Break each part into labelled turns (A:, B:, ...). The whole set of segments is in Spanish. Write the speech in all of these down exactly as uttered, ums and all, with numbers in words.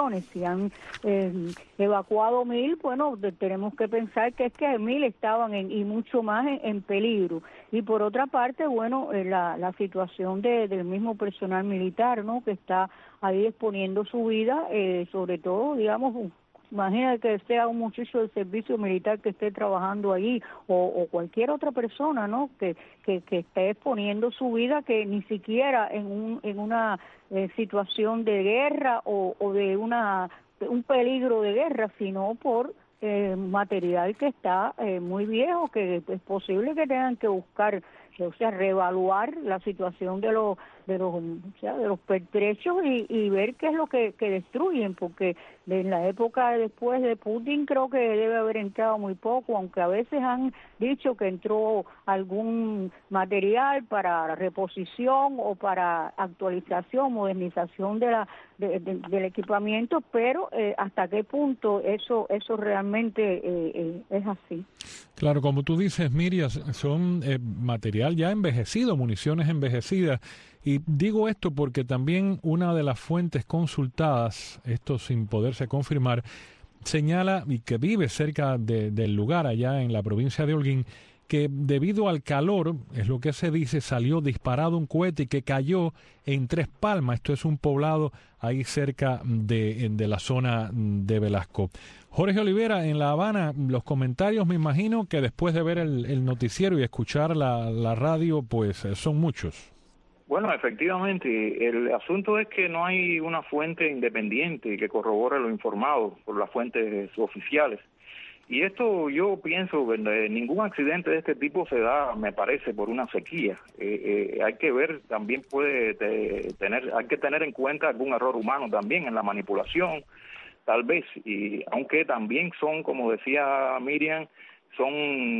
A: millones. Si han eh, evacuado mil, bueno, de, tenemos que pensar que es que mil estaban en, y mucho más en, en peligro. Y por otra parte, bueno, eh, la, la situación de, del mismo personal militar, ¿no?, que está ahí exponiendo su vida, eh, sobre todo, digamos, imagina que sea un muchacho del servicio militar que esté trabajando allí o, o cualquier otra persona, ¿no?, que, que, que esté exponiendo su vida, que ni siquiera en, un, en una eh, situación de guerra o, o de una de un peligro de guerra, sino por eh, material que está eh, muy viejo, que es posible que tengan que buscar, o sea, reevaluar la situación de los de los, o sea, de los pertrechos y, y ver qué es lo que, que destruyen, porque en la época después de Putin creo que debe haber entrado muy poco, aunque a veces han dicho que entró algún material para reposición o para actualización, modernización de la de, de, del equipamiento, pero eh, hasta qué punto eso eso realmente eh, eh, es así.
B: Claro, como tú dices, Miriam, son eh, material ya envejecido, municiones envejecidas. Y digo esto porque también una de las fuentes consultadas, esto sin poderse confirmar, señala, y que vive cerca de, del lugar allá en la provincia de Holguín, que debido al calor, es lo que se dice, salió disparado un cohete que cayó en Tres Palmas. Esto es un poblado ahí cerca de, de la zona de Velasco. Jorge Olivera, en La Habana, los comentarios me imagino que después de ver el, el noticiero y escuchar la, la radio, pues son muchos.
C: Bueno, efectivamente, el asunto es que no hay una fuente independiente que corrobore lo informado por las fuentes oficiales. Y esto yo pienso que ningún accidente de este tipo se da, me parece, por una sequía. Eh, eh, hay que ver, también puede te, tener, hay que tener en cuenta algún error humano también en la manipulación, tal vez. Y aunque también son, como decía Miriam, son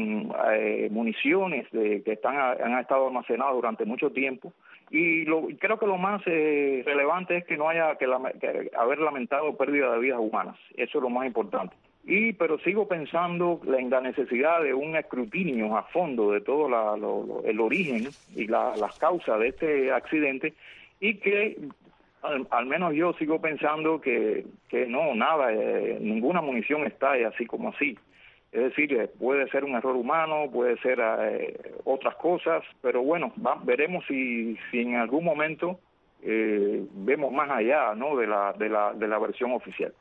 C: eh, municiones de, que están han estado almacenadas durante mucho tiempo. Y lo, creo que lo más eh, relevante es que no haya que, la, que haber lamentado pérdida de vidas humanas. Eso es lo más importante. Y pero sigo pensando en la necesidad de un escrutinio a fondo de todo la, lo, lo, el origen y la, las causas de este accidente, y que al, al menos yo sigo pensando que, que no, nada, eh, ninguna munición estalla así como así. Es decir, eh, puede ser un error humano, puede ser eh, otras cosas, pero bueno, va, veremos si, si en algún momento eh, vemos más allá, ¿no?, de la, de la, de la versión oficial.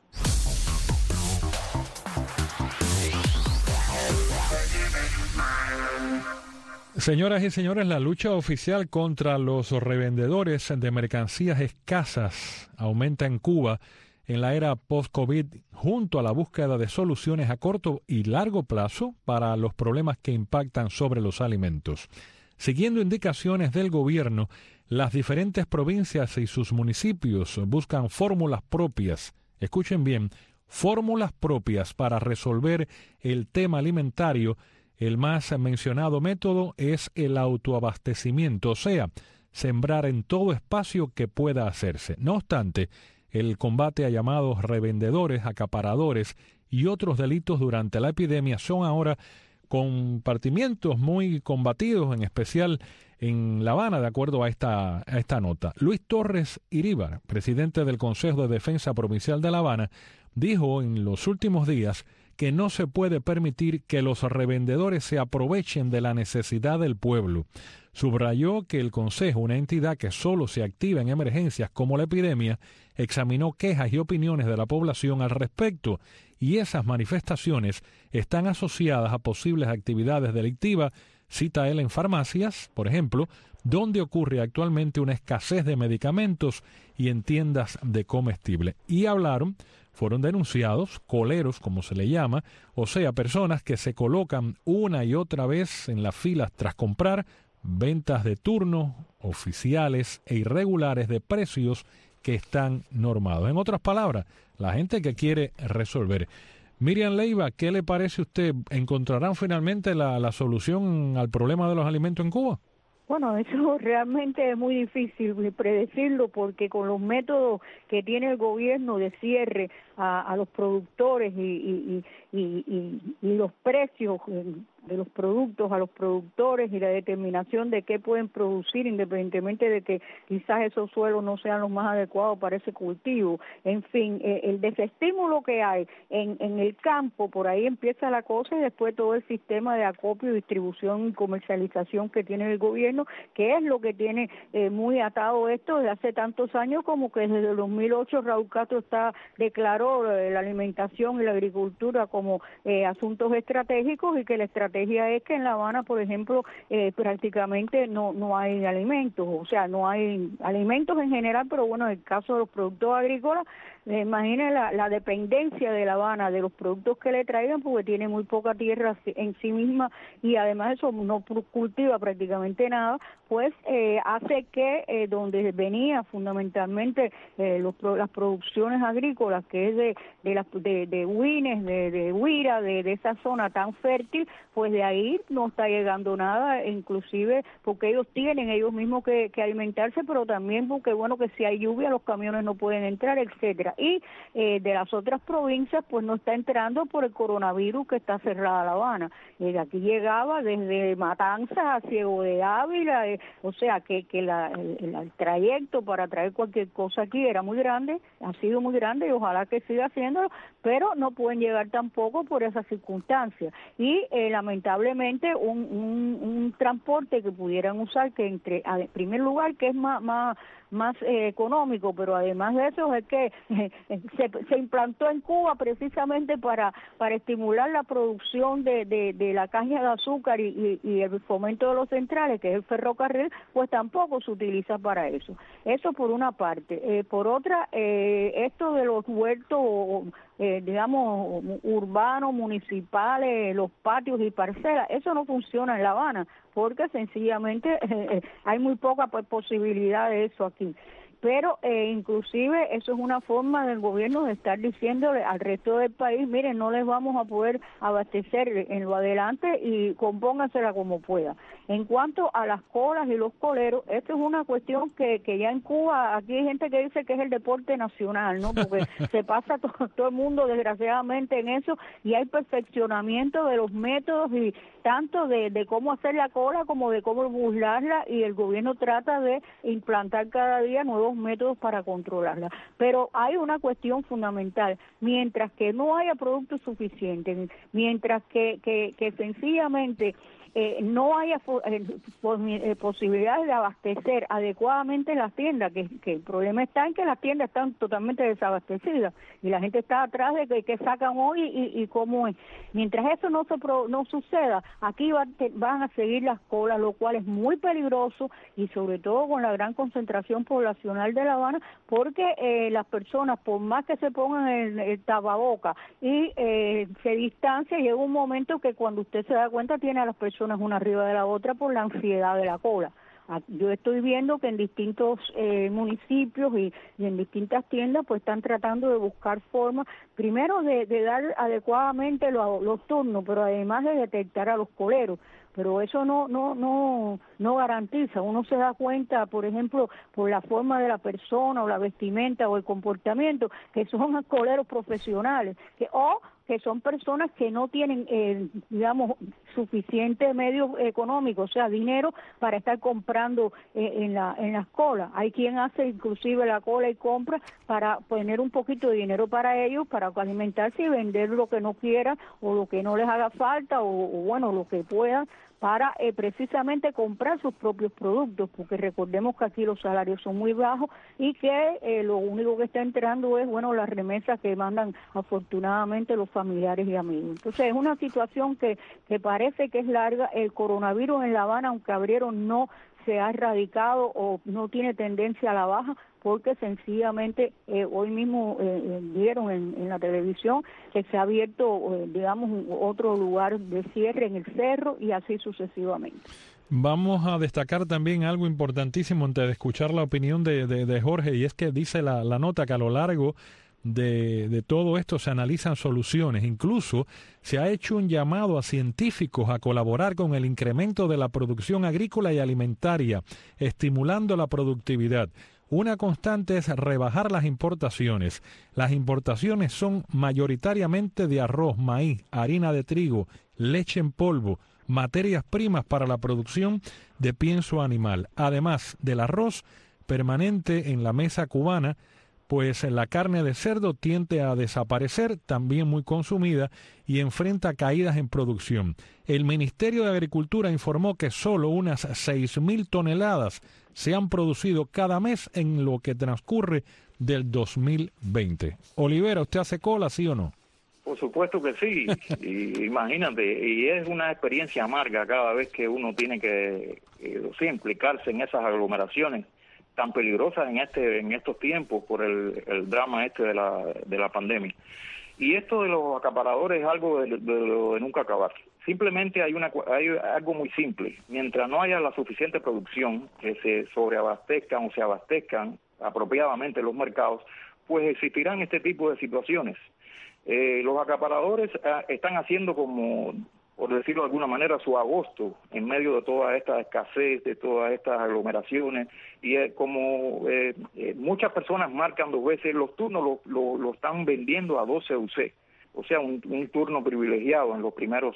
B: Señoras y señores, la lucha oficial contra los revendedores de mercancías escasas aumenta en Cuba en la era post-COVID, junto a la búsqueda de soluciones a corto y largo plazo para los problemas que impactan sobre los alimentos. Siguiendo indicaciones del gobierno, las diferentes provincias y sus municipios buscan fórmulas propias, escuchen bien, fórmulas propias para resolver el tema alimentario. El más mencionado método es el autoabastecimiento, o sea, sembrar en todo espacio que pueda hacerse. No obstante, el combate a llamados revendedores, acaparadores y otros delitos durante la epidemia son ahora compartimientos muy combatidos, en especial en La Habana, de acuerdo a esta, a esta nota. Luis Torres Iríbar, presidente del Consejo de Defensa Provincial de La Habana, dijo en los últimos días que no se puede permitir que los revendedores se aprovechen de la necesidad del pueblo. Subrayó que el Consejo, una entidad que solo se activa en emergencias como la epidemia, examinó quejas y opiniones de la población al respecto, y esas manifestaciones están asociadas a posibles actividades delictivas, cita él, en farmacias, por ejemplo, donde ocurre actualmente una escasez de medicamentos, y en tiendas de comestible. Y hablaron, fueron denunciados coleros, como se le llama, o sea, personas que se colocan una y otra vez en las filas tras comprar, ventas de turno, oficiales e irregulares de precios que están normados. En otras palabras, la gente que quiere resolver. Miriam Leiva, ¿qué le parece a usted? ¿Encontrarán finalmente la, la solución al problema de los alimentos en Cuba?
A: Bueno, eso realmente es muy difícil predecirlo, porque con los métodos que tiene el gobierno de cierre a, a los productores y, y, y, y, y los precios de los productos a los productores y la determinación de qué pueden producir, independientemente de que quizás esos suelos no sean los más adecuados para ese cultivo. En fin, eh, el desestímulo que hay en, en el campo, por ahí empieza la cosa, y después todo el sistema de acopio, distribución y comercialización que tiene el gobierno, que es lo que tiene eh, muy atado esto desde hace tantos años, como que desde el dos mil ocho Raúl Castro está declaró eh, la alimentación y la agricultura como eh, asuntos estratégicos, y que la estrategia es que en La Habana, por ejemplo, eh, prácticamente no no hay alimentos, o sea, no hay alimentos en general, pero bueno, en el caso de los productos agrícolas, eh, imaginen la, la dependencia de La Habana de los productos que le traigan, porque tiene muy poca tierra en sí misma, y además eso no cultiva prácticamente nada, pues eh, hace que eh, donde venía fundamentalmente eh, los, las producciones agrícolas, que es de de las de, de Huines, de, de Huira, de, de esa zona tan fértil, pues de ahí no está llegando nada, inclusive porque ellos tienen ellos mismos que, que alimentarse, pero también porque bueno, que si hay lluvia los camiones no pueden entrar, etcétera. Y eh, de las otras provincias pues no está entrando por el coronavirus, que está cerrada La Habana. Eh, de aquí llegaba desde Matanzas a Ciego de Ávila, eh, o sea que, que la, el, el trayecto para traer cualquier cosa aquí era muy grande, ha sido muy grande, y ojalá que siga haciéndolo, pero no pueden llegar tampoco por esas circunstancias. Y eh, lamentablemente un, un, un transporte que pudieran usar, que entre, en primer lugar, que es más más más eh, económico, pero además de eso es que eh, se, se implantó en Cuba precisamente para para estimular la producción de, de, de la caña de azúcar y, y, y el fomento de los centrales, que es el ferrocarril, pues tampoco se utiliza para eso. Eso por una parte. Eh, por otra, eh, esto de los huertos, eh, digamos, urbanos, municipales, los patios y parcelas, eso no funciona en La Habana, porque sencillamente eh, hay muy poca pues, posibilidad de eso aquí. Pero eh, inclusive eso es una forma del gobierno de estar diciéndole al resto del país, miren, no les vamos a poder abastecer en lo adelante y compóngansela como pueda. En cuanto a las colas y los coleros, esto es una cuestión que, que ya en Cuba, aquí hay gente que dice que es el deporte nacional, ¿no? Porque se pasa todo, todo el mundo desgraciadamente en eso, y hay perfeccionamiento de los métodos, y tanto de, de cómo hacer la cola como de cómo burlarla, y el gobierno trata de implantar cada día nuevos métodos para controlarla. Pero hay una cuestión fundamental: mientras que no haya productos suficientes, mientras que, que, que sencillamente Eh, no haya eh, eh, posibilidades de abastecer adecuadamente las tiendas, que, que el problema está en que las tiendas están totalmente desabastecidas y la gente está atrás de que, que sacan hoy y, y cómo es. Mientras eso no se pro, no suceda, aquí va, te, van a seguir las colas, lo cual es muy peligroso, y sobre todo con la gran concentración poblacional de La Habana, porque eh, las personas, por más que se pongan el, el tapaboca y eh, se distancian, llega un momento que cuando usted se da cuenta tiene a las personas una arriba de la otra por la ansiedad de la cola. Yo estoy viendo que en distintos eh, municipios y, y en distintas tiendas pues están tratando de buscar formas, primero de, de dar adecuadamente los, los turnos, pero además de detectar a los coleros. Pero eso no no no no garantiza. Uno se da cuenta, por ejemplo, por la forma de la persona o la vestimenta o el comportamiento, que son coleros profesionales, que o que son personas que no tienen, eh, digamos, suficiente medio económico, o sea, dinero para estar comprando eh, en la en las colas. Hay quien hace inclusive la cola y compra para poner un poquito de dinero para ellos, para alimentarse y vender lo que no quieran o lo que no les haga falta, o, o bueno, lo que puedan, para eh, precisamente comprar sus propios productos, porque recordemos que aquí los salarios son muy bajos y que eh, lo único que está entrando es, bueno, las remesas que mandan afortunadamente los familiares y amigos. Entonces es una situación que, que parece que es larga. El coronavirus en La Habana, aunque abrieron, no se ha erradicado o no tiene tendencia a la baja, porque sencillamente eh, hoy mismo eh, vieron en, en la televisión que se ha abierto, eh, digamos, otro lugar de cierre en el cerro, y así sucesivamente.
B: Vamos a destacar también algo importantísimo antes de escuchar la opinión de, de, de Jorge, y es que dice la, la nota que a lo largo de, de todo esto se analizan soluciones. Incluso se ha hecho un llamado a científicos a colaborar con el incremento de la producción agrícola y alimentaria, estimulando la productividad. Una constante es rebajar las importaciones. Las importaciones son mayoritariamente de arroz, maíz, harina de trigo, leche en polvo, materias primas para la producción de pienso animal. Además del arroz permanente en la mesa cubana, pues la carne de cerdo tiende a desaparecer, también muy consumida, y enfrenta caídas en producción. El Ministerio de Agricultura informó que solo unas seis mil toneladas se han producido cada mes en lo que transcurre del dos mil veinte. Olivera, ¿usted hace cola, sí o no?
C: Por supuesto que sí, y, imagínate, y es una experiencia amarga cada vez que uno tiene que eh, sí, implicarse en esas aglomeraciones tan peligrosas en este en estos tiempos por el, el drama este de la de la pandemia. Y esto de los acaparadores es algo de, de, de, de nunca acabar. Simplemente hay una hay algo muy simple. Mientras no haya la suficiente producción, que se sobreabastezcan o se abastezcan apropiadamente los mercados, pues existirán este tipo de situaciones. Eh, los acaparadores eh, están haciendo como, por decirlo de alguna manera, su agosto en medio de toda esta escasez, de todas estas aglomeraciones, y eh, como eh, eh, muchas personas marcan dos veces, los turnos lo, lo, lo están vendiendo a doce U C, o sea, un, un turno privilegiado en los primeros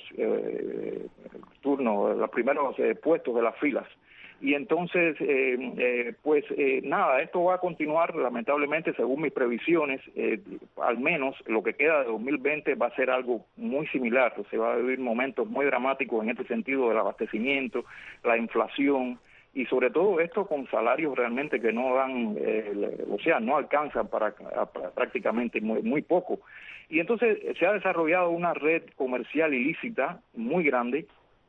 C: eh, turnos, los primeros eh, puestos de las filas. Y entonces, eh, eh, pues eh, nada, esto va a continuar, lamentablemente, según mis previsiones, eh, al menos lo que queda de dos mil veinte va a ser algo muy similar. Se va a vivir momentos muy dramáticos en este sentido del abastecimiento, la inflación, y sobre todo esto con salarios realmente que no dan, eh, o sea, no alcanzan para, para prácticamente muy, muy poco. Y entonces se ha desarrollado una red comercial ilícita muy grande,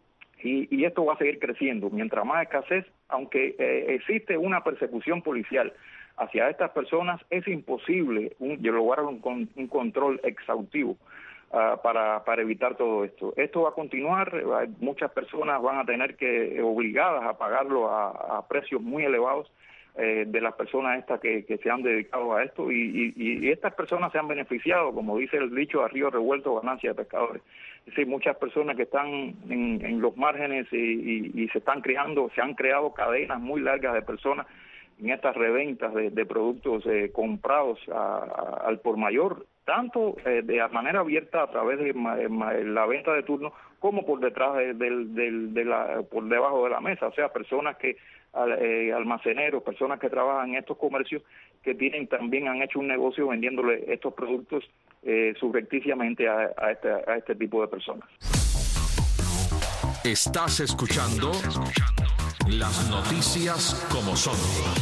C: Y, y esto va a seguir creciendo. Mientras más escasez, aunque eh, existe una persecución policial hacia estas personas, es imposible un, lograr un, un control exhaustivo uh, para, para evitar todo esto. Esto va a continuar, muchas personas van a tener que, obligadas a pagarlo a, a precios muy elevados, eh, de las personas estas que, que se han dedicado a esto, y, y, y estas personas se han beneficiado, como dice el dicho, a río revuelto, ganancia de pescadores. Es decir, muchas personas que están en, en los márgenes y, y, y se están creando, se han creado cadenas muy largas de personas en estas reventas de, de productos eh, comprados a, a, al por mayor, tanto eh, de manera abierta a través de ma, ma, la venta de turno, como por detrás de, de, de, de la, por debajo de la mesa, o sea, personas que eh, almaceneros, personas que trabajan en estos comercios, que tienen también han hecho un negocio vendiéndole estos productos eh, subrepticiamente a, a, este, a este tipo de personas.
D: Estás escuchando las noticias como son.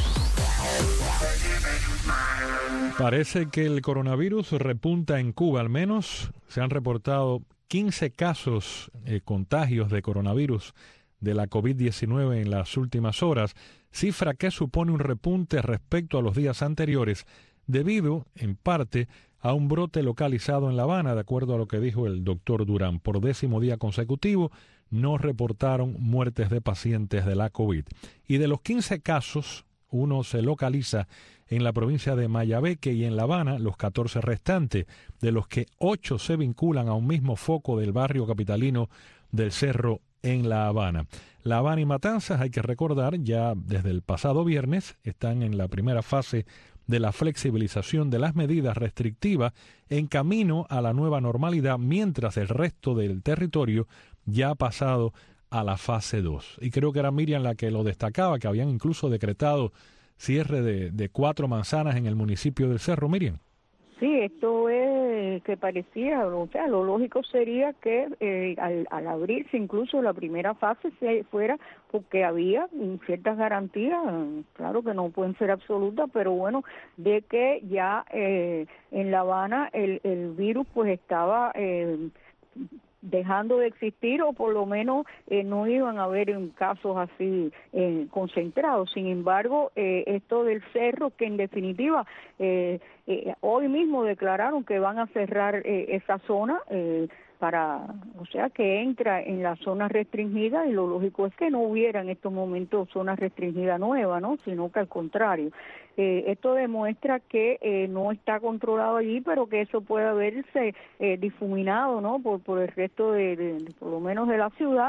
B: Parece que el coronavirus repunta en Cuba. Al menos se han reportado quince casos, eh, contagios de coronavirus de la COVID diecinueve en las últimas horas, cifra que supone un repunte respecto a los días anteriores, debido, en parte, a un brote localizado en La Habana, de acuerdo a lo que dijo el doctor Durán. Por décimo día consecutivo, no reportaron muertes de pacientes de la COVID. Y de los quince casos, uno se localiza en la provincia de Mayabeque y en La Habana, los catorce restantes, de los que ocho se vinculan a un mismo foco del barrio capitalino del Cerro en La Habana. La Habana y Matanzas, hay que recordar, ya desde el pasado viernes están en la primera fase de la flexibilización de las medidas restrictivas en camino a la nueva normalidad, mientras el resto del territorio ya ha pasado a la fase dos. Y creo que era Miriam la que lo destacaba, que habían incluso decretado cierre de, de cuatro manzanas en el municipio del Cerro. Miriam.
A: Sí, esto es que parecía, o sea, lo lógico sería que eh, al, al abrirse incluso la primera fase se fuera porque había ciertas garantías, claro que no pueden ser absolutas, pero bueno, de que ya eh, en La Habana el, el virus pues estaba eh, dejando de existir, o por lo menos eh, no iban a haber en casos así eh, concentrados. Sin embargo, eh, esto del cerro, que en definitiva eh, eh, hoy mismo declararon que van a cerrar eh, esa zona eh, para, o sea, que entra en la zona restringida, y lo lógico es que no hubiera en estos momentos zona restringida nueva, ¿no? Sino que al contrario. Eh, esto demuestra que eh, no está controlado allí, pero que eso puede verse eh, difuminado, ¿no? Por, por el resto de, de, de, por lo menos de la ciudad,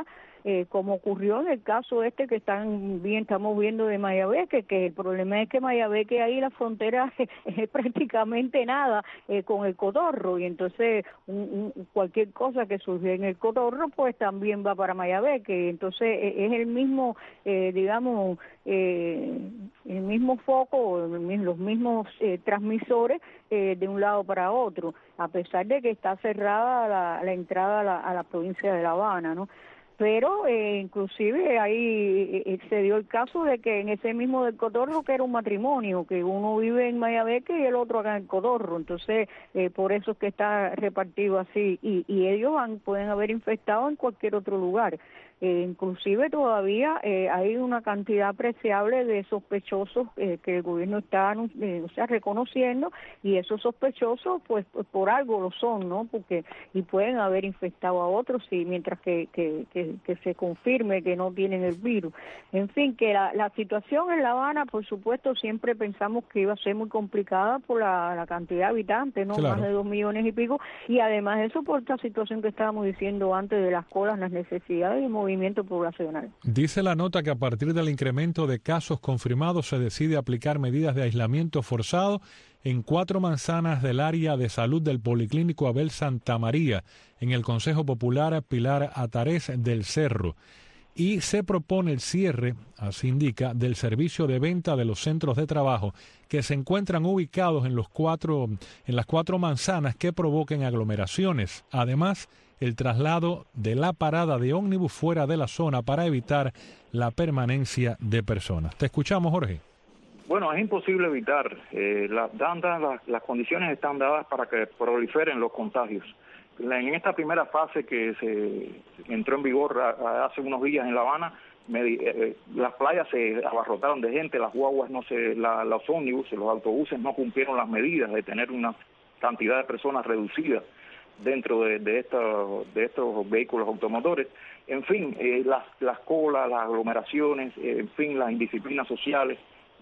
A: eh, como ocurrió en el caso este que están bien estamos viendo de Mayabeque, que el problema es que Mayabeque ahí la frontera es prácticamente nada eh, con el Cotorro, y entonces un, un, cualquier cosa que surge en el Cotorro pues también va para Mayabeque, entonces eh, es el mismo, eh, digamos, eh, el mismo foco, los mismos eh, transmisores eh, de un lado para otro, a pesar de que está cerrada la, la entrada a la, a la provincia de La Habana, ¿no? Pero eh, inclusive ahí eh, se dio el caso de que en ese mismo del Cotorro, que era un matrimonio, que uno vive en Mayabeque y el otro acá en el Cotorro, entonces eh, por eso es que está repartido así, y, y ellos han, pueden haber infectado en cualquier otro lugar. Eh, inclusive todavía eh, hay una cantidad apreciable de sospechosos eh, que el gobierno está eh, o sea, reconociendo, y esos sospechosos pues, pues por algo lo son, ¿no? Porque y pueden haber infectado a otros, y mientras que, que, que, que se confirme que no tienen el virus. En fin, que la, la situación en La Habana, por supuesto, siempre pensamos que iba a ser muy complicada por la, la cantidad de habitantes, ¿no? Claro. Más de dos millones y pico, y además de eso por esta situación que estábamos diciendo antes de las colas, las necesidades y movimientos poblacional.
B: Dice la nota que a partir del incremento de casos confirmados se decide aplicar medidas de aislamiento forzado en cuatro manzanas del área de salud del Policlínico Abel Santa María, en el Consejo Popular Pilar Atarés del Cerro. Y se propone el cierre, así indica, del servicio de venta de los centros de trabajo que se encuentran ubicados en los cuatro, en las cuatro manzanas que provoquen aglomeraciones. Además, el traslado de la parada de ómnibus fuera de la zona para evitar la permanencia de personas. Te escuchamos, Jorge.
C: Bueno, es imposible evitar. Eh, las, dadas, las, las condiciones están dadas para que proliferen los contagios. En esta primera fase que se entró en vigor a, a hace unos días en La Habana, me, eh, las playas se abarrotaron de gente, las guaguas no se, la, los ómnibus, los autobuses no cumplieron las medidas de tener una cantidad de personas reducida dentro de, de, estos, de estos vehículos automotores. En fin, eh, las, las colas, las aglomeraciones, eh, en fin, las indisciplinas sociales,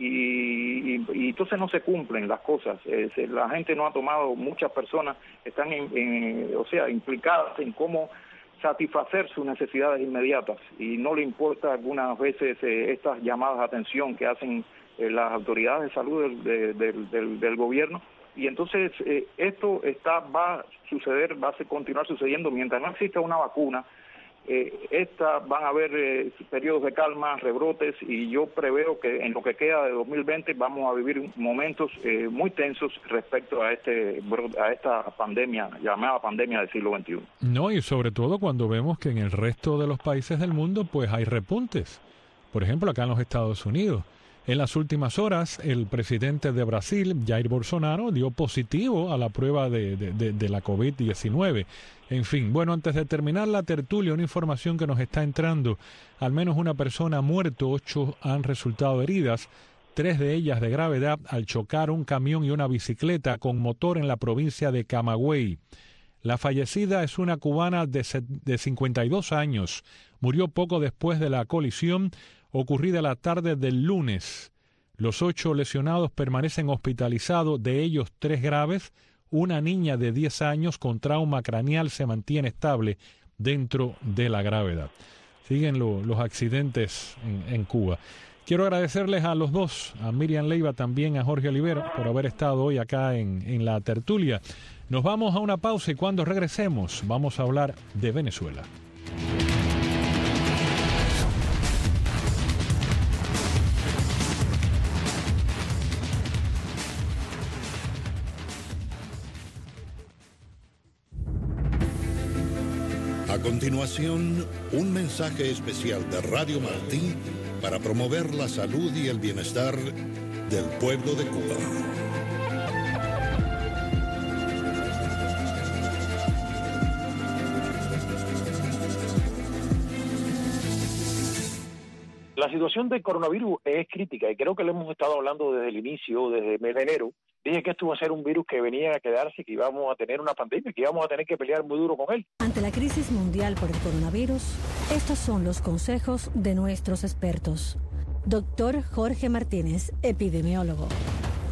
C: y, y, y entonces no se cumplen las cosas. Eh, se, la gente no ha tomado, muchas personas están en, en, o sea, implicadas en cómo satisfacer sus necesidades inmediatas, y no le importa algunas veces eh, estas llamadas de atención que hacen eh, las autoridades de salud del, de, del, del, del gobierno. Y entonces eh, esto está va a suceder, va a continuar sucediendo mientras no exista una vacuna. Eh, esta van a haber eh, periodos de calma, rebrotes, y yo preveo que en lo que queda de dos mil veinte vamos a vivir momentos eh, muy tensos respecto a este a esta pandemia, llamada pandemia del siglo veintiuno.
B: No, y sobre todo cuando vemos que en el resto de los países del mundo pues hay repuntes. Por ejemplo, acá en los Estados Unidos. En las últimas horas, el presidente de Brasil, Jair Bolsonaro, dio positivo a la prueba de, de, de, de la COVID diecinueve. En fin, bueno, antes de terminar la tertulia, una información que nos está entrando. Al menos una persona ha muerto, ocho han resultado heridas, tres de ellas de gravedad al chocar un camión y una bicicleta con motor en la provincia de Camagüey. La fallecida es una cubana de, de cincuenta y dos años. Murió poco después de la colisión ocurrida la tarde del lunes. Los ocho lesionados permanecen hospitalizados, de ellos tres graves. Una niña de diez años con trauma craneal se mantiene estable dentro de la gravedad. Siguen lo, los accidentes en, en Cuba. Quiero agradecerles a los dos, a Miriam Leiva, también a Jorge Olivera, por haber estado hoy acá en, en la tertulia. Nos vamos a una pausa y cuando regresemos vamos a hablar de Venezuela.
E: A continuación, un mensaje especial de Radio Martí para promover la salud y el bienestar del pueblo de Cuba.
F: La situación del coronavirus es crítica y creo que lo hemos estado hablando desde el inicio, desde el mes de enero. Dije que esto iba a ser un virus que venía a quedarse, que íbamos a tener una pandemia y que íbamos a tener que pelear muy duro con él.
G: Ante la crisis mundial por el coronavirus, estos son los consejos de nuestros expertos. Doctor Jorge Martínez, epidemiólogo.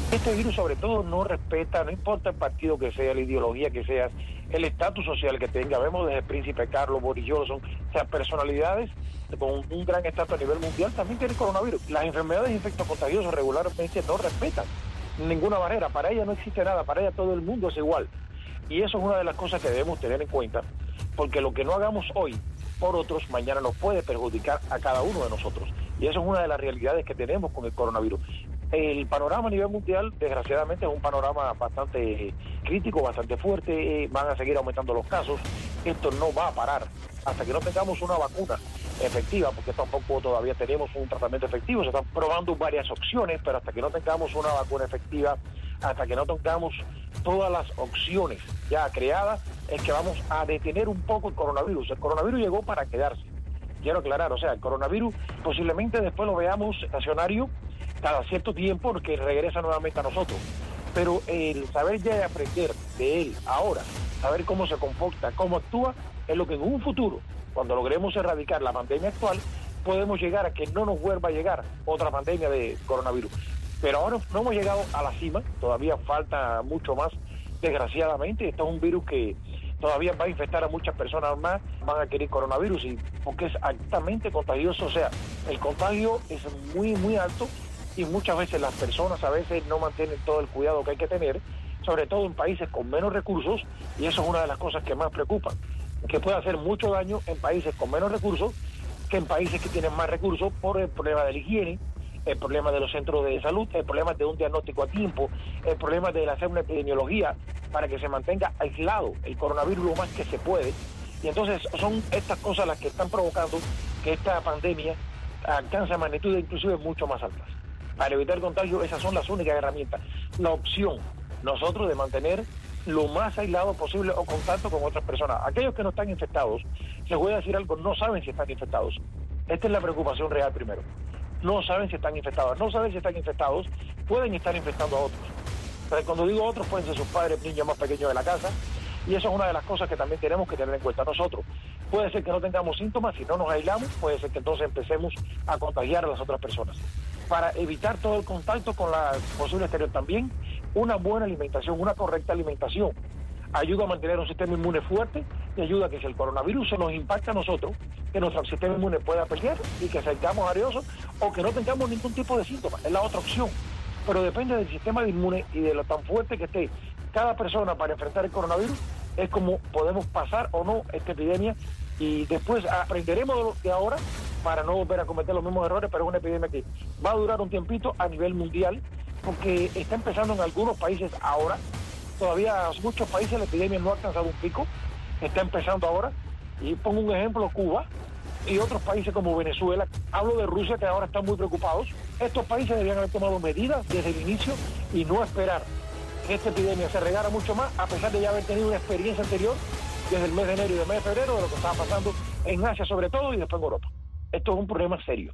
F: Este virus sobre todo no respeta, no importa el partido que sea, la ideología que sea, el estatus social que tenga. Vemos desde el príncipe Carlos, Boris Johnson, o sea, personalidades con un gran estatus a nivel mundial también tienen coronavirus. Las enfermedades infectocontagiosas regularmente no respetan ninguna barrera, para ella no existe nada, para ella todo el mundo es igual. Y eso es una de las cosas que debemos tener en cuenta, porque lo que no hagamos hoy por otros, mañana nos puede perjudicar a cada uno de nosotros. Y eso es una de las realidades que tenemos con el coronavirus. El panorama a nivel mundial, desgraciadamente, es un panorama bastante crítico, bastante fuerte. Van a seguir aumentando los casos. Esto no va a parar hasta que no tengamos una vacuna efectiva, porque tampoco todavía tenemos un tratamiento efectivo. Se están probando varias opciones, pero hasta que no tengamos una vacuna efectiva, hasta que no tengamos todas las opciones ya creadas, es que vamos a detener un poco el coronavirus. El coronavirus llegó para quedarse. Quiero aclarar, o sea, el coronavirus posiblemente después lo veamos estacionario cada cierto tiempo, porque regresa nuevamente a nosotros. Pero el saber ya aprender de él ahora, saber cómo se comporta, cómo actúa, es lo que en un futuro, cuando logremos erradicar la pandemia actual, podemos llegar a que no nos vuelva a llegar otra pandemia de coronavirus. Pero ahora no hemos llegado a la cima, todavía falta mucho más, desgraciadamente. Esto es un virus que todavía va a infectar a muchas personas más, van a adquirir coronavirus, y porque es altamente contagioso, o sea, el contagio es muy, muy alto, y muchas veces las personas a veces no mantienen todo el cuidado que hay que tener, sobre todo en países con menos recursos, y eso es una de las cosas que más preocupan, que puede hacer mucho daño en países con menos recursos que en países que tienen más recursos, por el problema de la higiene, el problema de los centros de salud, el problema de un diagnóstico a tiempo, el problema de hacer una epidemiología para que se mantenga aislado el coronavirus lo más que se puede. Y entonces son estas cosas las que están provocando que esta pandemia alcance magnitudes inclusive mucho más altas. Para evitar el contagio, esas son las únicas herramientas. La opción, nosotros, de mantener lo más aislado posible o contacto con otras personas. Aquellos que no están infectados, les voy a decir algo, no saben si están infectados. Esta es la preocupación real primero. No saben si están infectados. No saben si están infectados, pueden estar infectando a otros. Pero cuando digo otros, pueden ser sus padres, niños más pequeños de la casa. Y eso es una de las cosas que también tenemos que tener en cuenta nosotros. Puede ser que no tengamos síntomas, si no nos aislamos, puede ser que entonces empecemos a contagiar a las otras personas. Para evitar todo el contacto con la posible exterior también, una buena alimentación, una correcta alimentación, ayuda a mantener un sistema inmune fuerte y ayuda a que si el coronavirus se nos impacta a nosotros, que nuestro sistema inmune pueda pelear y que salgamos areosos o que no tengamos ningún tipo de síntomas. Es la otra opción. Pero depende del sistema inmune y de lo tan fuerte que esté cada persona para enfrentar el coronavirus, es como podemos pasar o no esta epidemia, y después aprenderemos de ahora para no volver a cometer los mismos errores, pero es una epidemia que va a durar un tiempito a nivel mundial, porque está empezando en algunos países ahora. Todavía en muchos países la epidemia no ha alcanzado un pico, está empezando ahora, y pongo un ejemplo, Cuba y otros países como Venezuela. Hablo de Rusia, que ahora están muy preocupados. Estos países debían haber tomado medidas desde el inicio y no esperar que esta epidemia se regara mucho más, a pesar de ya haber tenido una experiencia anterior desde el mes de enero y el mes de febrero de lo que estaba pasando en Asia sobre todo y después en Europa. Esto es un problema serio.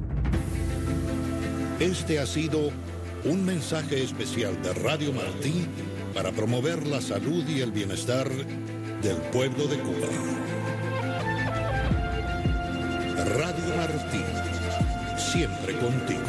E: Este ha sido un mensaje especial de Radio Martí para promover la salud y el bienestar del pueblo de Cuba. Radio Martí, siempre contigo.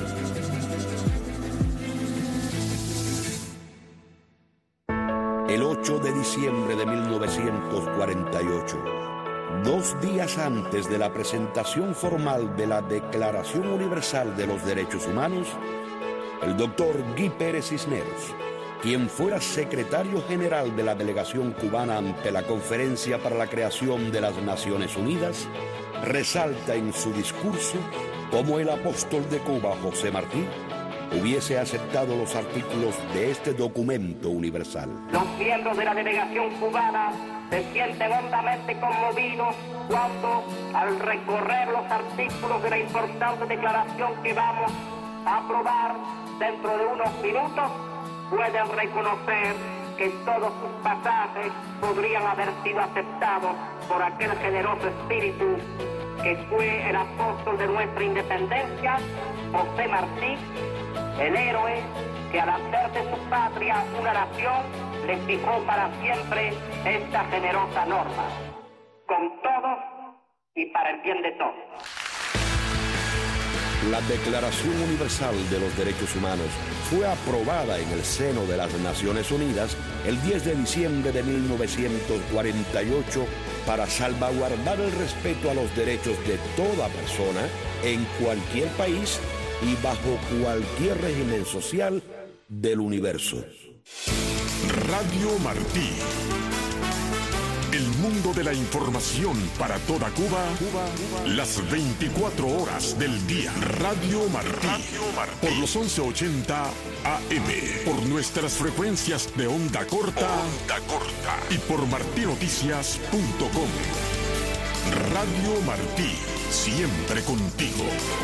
H: El ocho de diciembre de mil novecientos cuarenta y ocho, dos días antes de la presentación formal de la Declaración Universal de los Derechos Humanos, el doctor Guy Pérez Cisneros, quien fuera secretario general de la delegación cubana ante la Conferencia para la Creación de las Naciones Unidas, resalta en su discurso cómo el apóstol de Cuba, José Martí, hubiese aceptado los artículos de este documento universal.
I: Los miembros de la delegación cubana se sienten hondamente conmovidos cuando, al recorrer los artículos de la importante declaración que vamos a aprobar dentro de unos minutos, pueden reconocer que todos sus pasajes podrían haber sido aceptados por aquel generoso espíritu que fue el apóstol de nuestra independencia, José Martí, el héroe que al hacer de su patria una nación le fijó para siempre esta generosa norma, con todos y para el bien de todos.
H: La Declaración Universal de los Derechos Humanos fue aprobada en el seno de las Naciones Unidas el diez de diciembre de mil novecientos cuarenta y ocho para salvaguardar el respeto a los derechos de toda persona en cualquier país y bajo cualquier régimen social del universo.
D: Radio Martí. El mundo de la información para toda Cuba, Cuba, Cuba, las veinticuatro horas del día. Radio Martí, Radio Martí. Por los once ochenta A M, por nuestras frecuencias de onda corta, onda corta y por martí noticias punto com. Radio Martí, siempre contigo.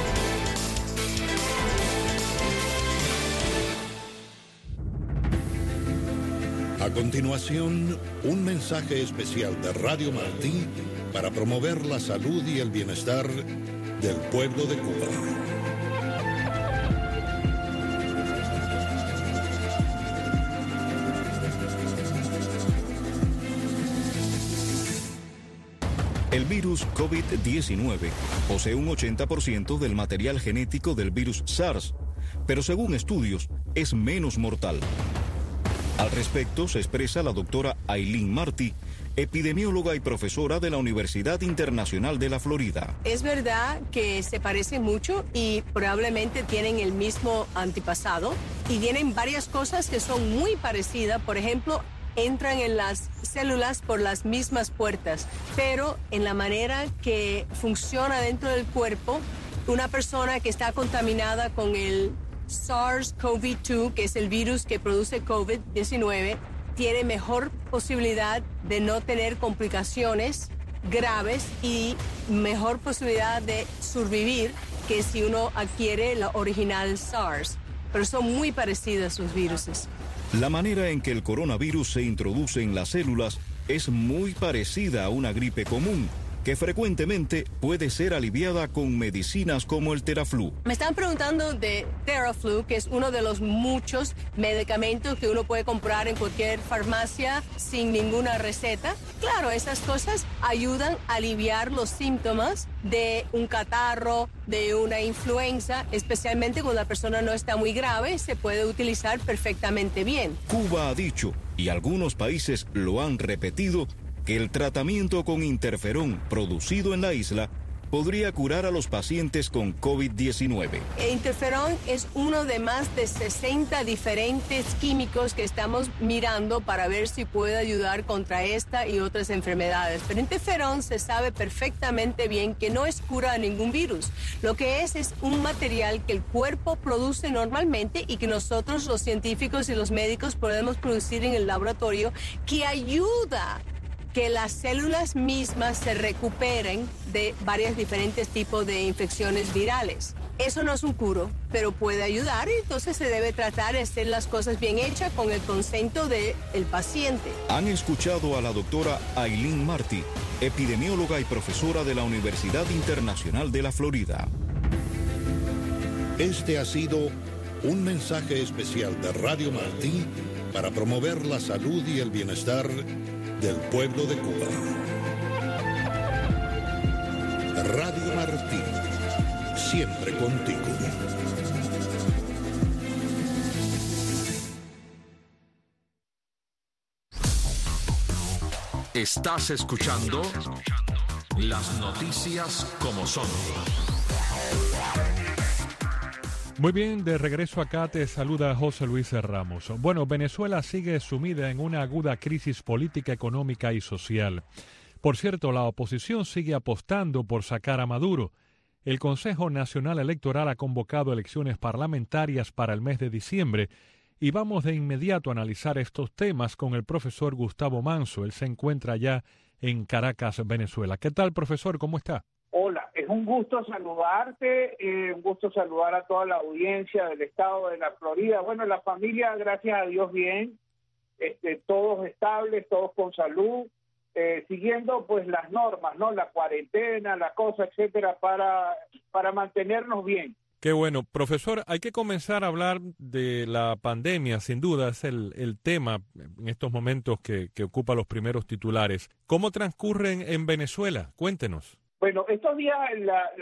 E: A continuación, un mensaje especial de Radio Martí para promover la salud y el bienestar del pueblo de Cuba.
J: El virus COVID diecinueve posee un ochenta por ciento del material genético del virus SARS, pero según estudios es menos mortal. Al respecto se expresa la doctora Aileen Martí, epidemióloga y profesora de la Universidad Internacional de la Florida.
K: Es verdad que se parecen mucho y probablemente tienen el mismo antepasado y tienen varias cosas que son muy parecidas. Por ejemplo, entran en las células por las mismas puertas, pero en la manera que funciona dentro del cuerpo, una persona que está contaminada con el SARS-CoV dos, que es el virus que produce COVID diecinueve, tiene mejor posibilidad de no tener complicaciones graves y mejor posibilidad de sobrevivir que si uno adquiere la original SARS. Pero son muy parecidas sus viruses.
J: La manera en que el coronavirus se introduce en las células es muy parecida a una gripe común, que frecuentemente puede ser aliviada con medicinas como el Theraflu.
K: Me están preguntando de Theraflu, que es uno de los muchos medicamentos que uno puede comprar en cualquier farmacia sin ninguna receta. Claro, esas cosas ayudan a aliviar los síntomas de un catarro, de una influenza, especialmente cuando la persona no está muy grave, se puede utilizar perfectamente bien.
J: Cuba ha dicho, y algunos países lo han repetido, que el tratamiento con interferón producido en la isla podría curar a los pacientes con COVID diecinueve.
K: El interferón es uno de más de sesenta diferentes químicos que estamos mirando para ver si puede ayudar contra esta y otras enfermedades. Pero interferón se sabe perfectamente bien que no es cura de ningún virus. Lo que es es un material que el cuerpo produce normalmente y que nosotros los científicos y los médicos podemos producir en el laboratorio, que ayuda que las células mismas se recuperen de varios diferentes tipos de infecciones virales. Eso no es un curo, pero puede ayudar y entonces se debe tratar de hacer las cosas bien hechas con el consento del paciente.
J: Han escuchado a la doctora Aileen Martí, epidemióloga y profesora de la Universidad Internacional de la Florida.
E: Este ha sido un mensaje especial de Radio Martí para promover la salud y el bienestar del pueblo de Cuba. Radio Martí, siempre contigo.
D: Estás escuchando las noticias como son.
B: Muy bien, de regreso acá te saluda José Luis Ramos. Bueno, Venezuela sigue sumida en una aguda crisis política, económica y social. Por cierto, la oposición sigue apostando por sacar a Maduro. El Consejo Nacional Electoral ha convocado elecciones parlamentarias para el mes de diciembre y vamos de inmediato a analizar estos temas con el profesor Gustavo Manso. Él se encuentra ya en Caracas, Venezuela. ¿Qué tal, profesor? ¿Cómo está?
L: Hola, es un gusto saludarte, eh, un gusto saludar a toda la audiencia del estado de la Florida. Bueno, la familia, gracias a Dios, bien, este, todos estables, todos con salud, eh, siguiendo pues las normas, ¿no? La cuarentena, la cosa, etcétera, para, para mantenernos bien.
B: Qué bueno. Profesor, hay que comenzar a hablar de la pandemia, sin duda, es el, el tema en estos momentos que, que ocupa los primeros titulares. ¿Cómo transcurren en Venezuela? Cuéntenos.
L: Bueno, estos días la, la,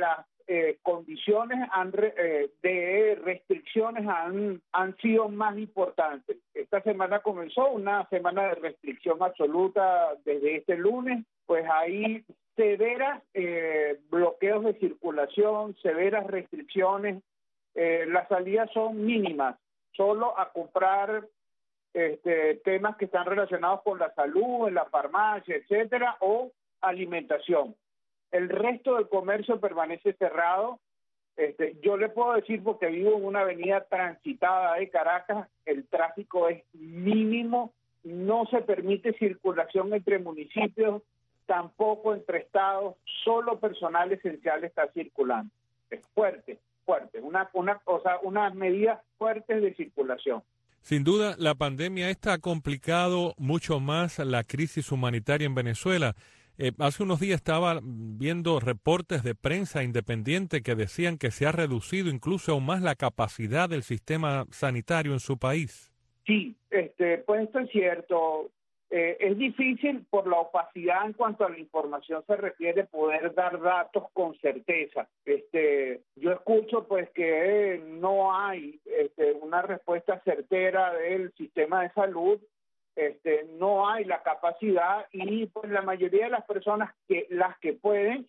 L: eh, condiciones han re, eh, de restricciones han, han sido más importantes. Esta semana comenzó una semana de restricción absoluta desde este lunes, pues hay severas eh, bloqueos de circulación, severas restricciones, eh, las salidas son mínimas, solo a comprar este, temas que están relacionados con la salud, en la farmacia, etcétera, o alimentación. El resto del comercio permanece cerrado. Este, yo le puedo decir, porque vivo en una avenida transitada de Caracas, el tráfico es mínimo, no se permite circulación entre municipios, tampoco entre estados, solo personal esencial está circulando. Es fuerte, fuerte, una, una, o sea, unas medidas fuertes de circulación.
B: Sin duda, la pandemia esta ha complicado mucho más la crisis humanitaria en Venezuela. Eh, hace unos días estaba viendo reportes de prensa independiente que decían que se ha reducido incluso aún más la capacidad del sistema sanitario en su país.
L: Sí, este, pues esto es cierto. Eh, es difícil por la opacidad en cuanto a la información se refiere poder dar datos con certeza. Este, yo escucho pues que eh, no hay este, una respuesta certera del sistema de salud. Este, no hay la capacidad y pues la mayoría de las personas que las que pueden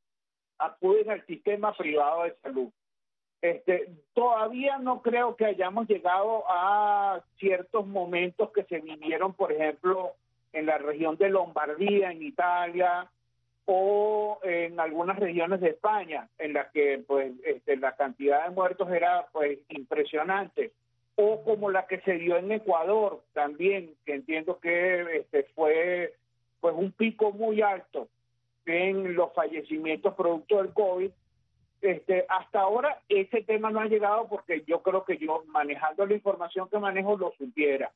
L: acuden al sistema privado de salud. Este, todavía no creo que hayamos llegado a ciertos momentos que se vivieron, por ejemplo, en la región de Lombardía, en Italia, o en algunas regiones de España, en las que pues este, la cantidad de muertos era pues impresionante. O como la que se dio en Ecuador también, que entiendo que este fue pues un pico muy alto en los fallecimientos producto del COVID. Este, hasta ahora ese tema no ha llegado porque yo creo que yo, manejando la información que manejo, lo supiera.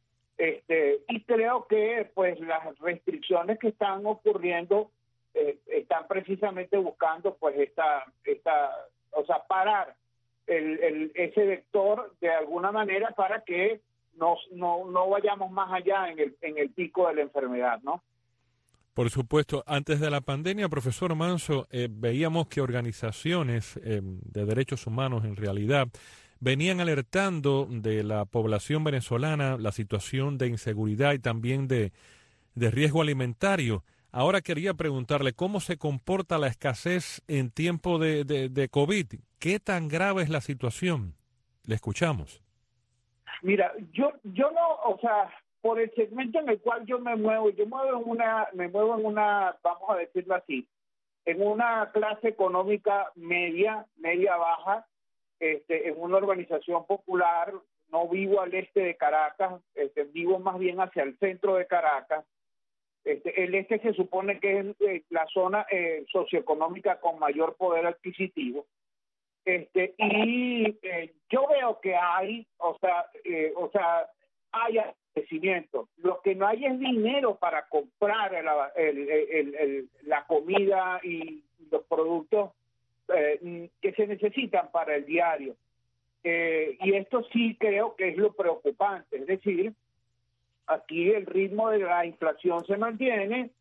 L: Este, y creo que pues las restricciones que están ocurriendo eh, están precisamente buscando pues esta, esta o sea, parar El, el, ese vector de alguna manera para que nos, no, no vayamos más allá en el, en el pico de la enfermedad, ¿no?
B: Por supuesto. Antes de la pandemia, profesor Manso, eh, veíamos que organizaciones eh, de derechos humanos en realidad venían alertando de la población venezolana la situación de inseguridad y también de, de riesgo alimentario. Ahora quería preguntarle cómo se comporta la escasez en tiempo de, de, de COVID. ¿Qué tan grave es la situación? Le escuchamos.
L: Mira, yo yo no, o sea, por el segmento en el cual yo me muevo, yo muevo en una, me muevo en una, vamos a decirlo así, en una clase económica media, media baja, este, en una urbanización popular. No vivo al este de Caracas, este, vivo más bien hacia el centro de Caracas. Este, el este se supone que es eh, la zona eh, socioeconómica con mayor poder adquisitivo. Este, y eh, yo veo que hay, o sea, eh, o sea, hay abastecimiento. Lo que no hay es dinero para comprar el, el, el, el, la comida y los productos eh, que se necesitan para el diario. Eh, y esto sí creo que es lo preocupante, es decir, aquí el ritmo de la inflación se mantiene,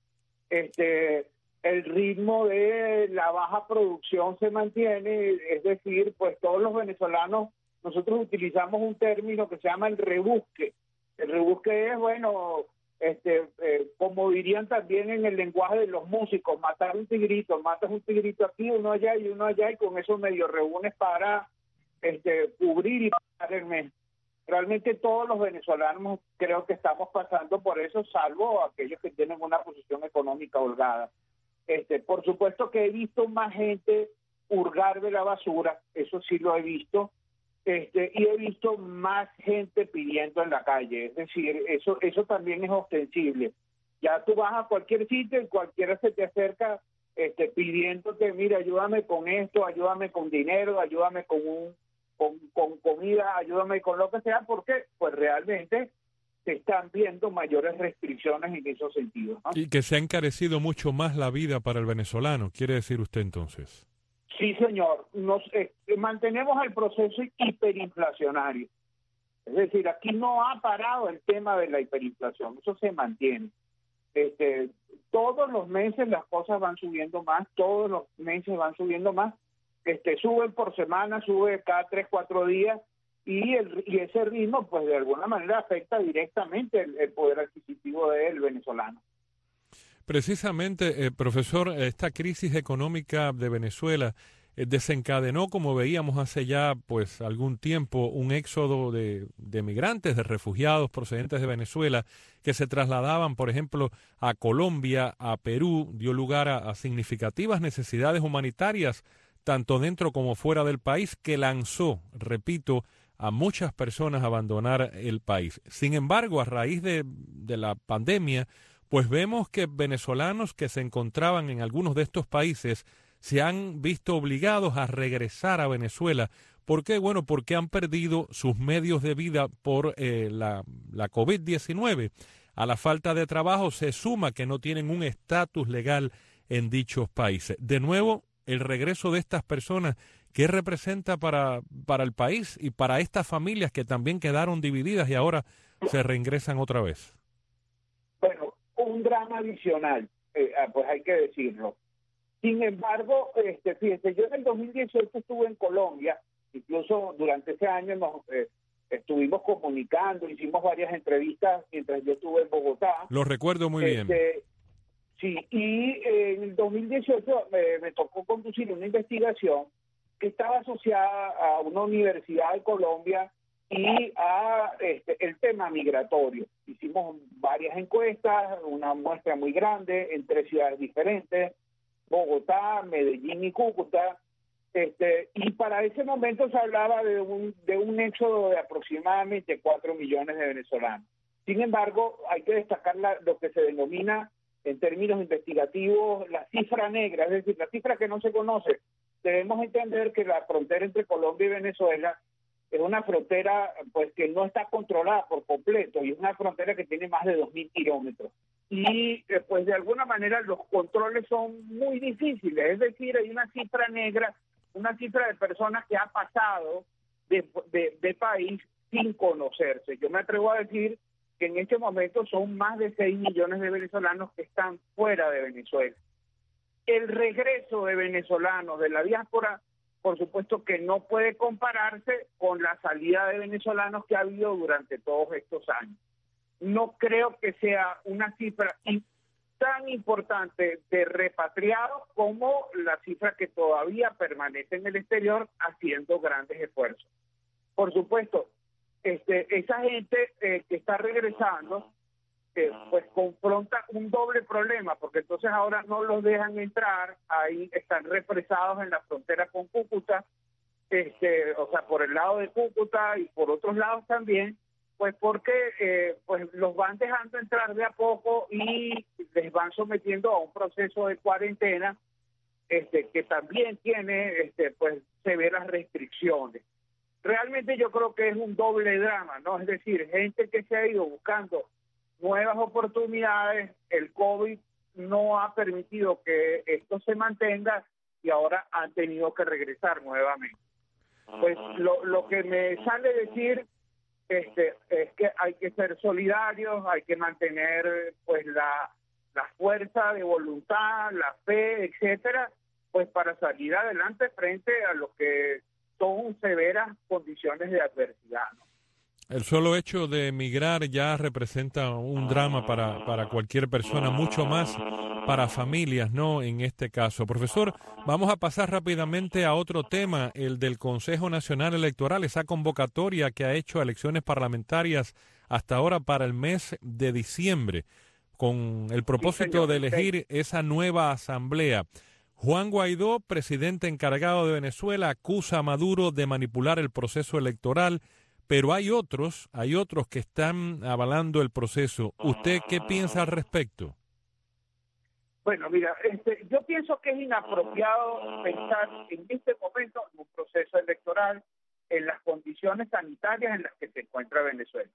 L: este, el ritmo de la baja producción se mantiene, es decir, pues todos los venezolanos, nosotros utilizamos un término que se llama el rebusque. El rebusque es, bueno, este, eh, como dirían también en el lenguaje de los músicos, matar un tigrito, matas un tigrito aquí, uno allá y uno allá, y con eso medio reúnes para este, cubrir y pagar el mes. Realmente todos los venezolanos creo que estamos pasando por eso, salvo aquellos que tienen una posición económica holgada. Este, por supuesto que he visto más gente hurgar de la basura, eso sí lo he visto, este, y he visto más gente pidiendo en la calle, es decir, eso, eso también es ostensible. Ya tú vas a cualquier sitio y cualquiera se te acerca este, pidiéndote, mira, ayúdame con esto, ayúdame con dinero, ayúdame con un Con, con comida, ayúdame con lo que sea, porque pues realmente se están viendo mayores restricciones en esos sentidos, ¿no?
B: Y que se ha encarecido mucho más la vida para el venezolano, ¿quiere decir usted entonces?
L: Sí, señor. Nos eh, mantenemos el proceso hiperinflacionario. Es decir, aquí no ha parado el tema de la hiperinflación, eso se mantiene. Este, todos los meses las cosas van subiendo más, todos los meses van subiendo más, este, suben por semana, sube cada tres, cuatro días, y, el, y ese ritmo, pues de alguna manera afecta directamente el, el poder adquisitivo del venezolano.
B: Precisamente, eh, profesor, esta crisis económica de Venezuela eh, desencadenó, como veíamos hace ya pues algún tiempo, un éxodo de, de migrantes, de refugiados procedentes de Venezuela que se trasladaban, por ejemplo, a Colombia, a Perú, dio lugar a, a significativas necesidades humanitarias, tanto dentro como fuera del país, que lanzó, repito, a muchas personas a abandonar el país. Sin embargo, a raíz de, de la pandemia, pues vemos que venezolanos que se encontraban en algunos de estos países se han visto obligados a regresar a Venezuela. ¿Por qué? Bueno, porque han perdido sus medios de vida por eh, la, la COVID diecinueve. A la falta de trabajo se suma que no tienen un estatus legal en dichos países. De nuevo, el regreso de estas personas, ¿qué representa para, para el país y para estas familias que también quedaron divididas y ahora se reingresan otra vez?
L: Bueno, un drama adicional, eh, pues hay que decirlo. Sin embargo, este, fíjense, yo en el dos mil dieciocho estuve en Colombia, incluso durante ese año nos eh, estuvimos comunicando, hicimos varias entrevistas mientras yo estuve en Bogotá.
B: Lo recuerdo muy
L: este,
B: bien.
L: Sí, y eh, en el dos mil dieciocho eh, me tocó conducir una investigación que estaba asociada a una universidad de Colombia y a este, el tema migratorio. Hicimos varias encuestas, una muestra muy grande en tres ciudades diferentes, Bogotá, Medellín y Cúcuta, este, y para ese momento se hablaba de un, de un éxodo de aproximadamente cuatro millones de venezolanos. Sin embargo, hay que destacar la, lo que se denomina en términos investigativos la cifra negra, es decir, la cifra que no se conoce. Debemos entender que la frontera entre Colombia y Venezuela es una frontera pues que no está controlada por completo y es una frontera que tiene más de dos mil kilómetros. Y eh, pues de alguna manera los controles son muy difíciles, es decir, hay una cifra negra, una cifra de personas que ha pasado de, de, de país sin conocerse. Yo me atrevo a decir que en este momento son más de seis millones de venezolanos que están fuera de Venezuela. El regreso de venezolanos de la diáspora, por supuesto que no puede compararse con la salida de venezolanos que ha habido durante todos estos años. No creo que sea una cifra tan importante de repatriados como la cifra que todavía permanece en el exterior haciendo grandes esfuerzos. Por supuesto, este, esa gente eh, que está regresando, eh, pues confronta un doble problema, porque entonces ahora no los dejan entrar, ahí están represados en la frontera con Cúcuta, este, o sea, por el lado de Cúcuta y por otros lados también, pues porque eh, pues los van dejando entrar de a poco y les van sometiendo a un proceso de cuarentena este, que también tiene este, pues severas restricciones. Realmente yo creo que es un doble drama, ¿no? Es decir, gente que se ha ido buscando nuevas oportunidades, el COVID no ha permitido que esto se mantenga y ahora han tenido que regresar nuevamente. Pues lo, lo que me sale decir este, es que hay que ser solidarios, hay que mantener pues la, la fuerza de voluntad, la fe, etcétera, pues para salir adelante frente a lo que son severas condiciones de adversidad, ¿no?
B: El solo hecho de emigrar ya representa un drama para, para cualquier persona, mucho más para familias, ¿no? En este caso. Profesor, vamos a pasar rápidamente a otro tema, el del Consejo Nacional Electoral, esa convocatoria que ha hecho a elecciones parlamentarias hasta ahora para el mes de diciembre, con el propósito de elegir esa nueva asamblea. Juan Guaidó, presidente encargado de Venezuela, acusa a Maduro de manipular el proceso electoral, pero hay otros, hay otros que están avalando el proceso. ¿Usted qué piensa al respecto?
L: Bueno, mira, este, yo pienso que es inapropiado pensar en este momento en un proceso electoral en las condiciones sanitarias en las que se encuentra Venezuela.